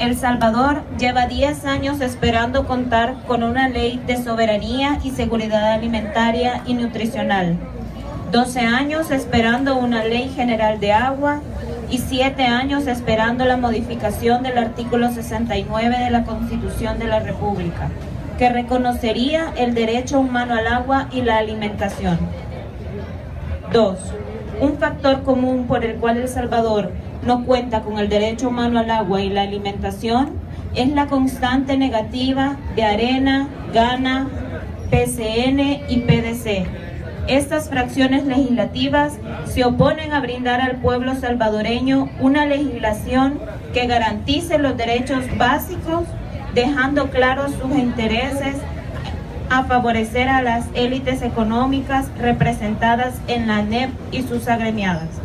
El Salvador lleva 10 años esperando contar con una ley de soberanía y seguridad alimentaria y nutricional, 12 años esperando una ley general de agua y 7 años esperando la modificación del artículo 69 de la Constitución de la República, que reconocería el derecho humano al agua y la alimentación. 2. Un factor común por el cual El Salvador no cuenta con el derecho humano al agua y la alimentación es la constante negativa de ARENA, GANA, PCN y PDC. Estas fracciones legislativas se oponen a brindar al pueblo salvadoreño una legislación que garantice los derechos básicos, dejando claros sus intereses a favorecer a las élites económicas representadas en la ANEP y sus agremiadas.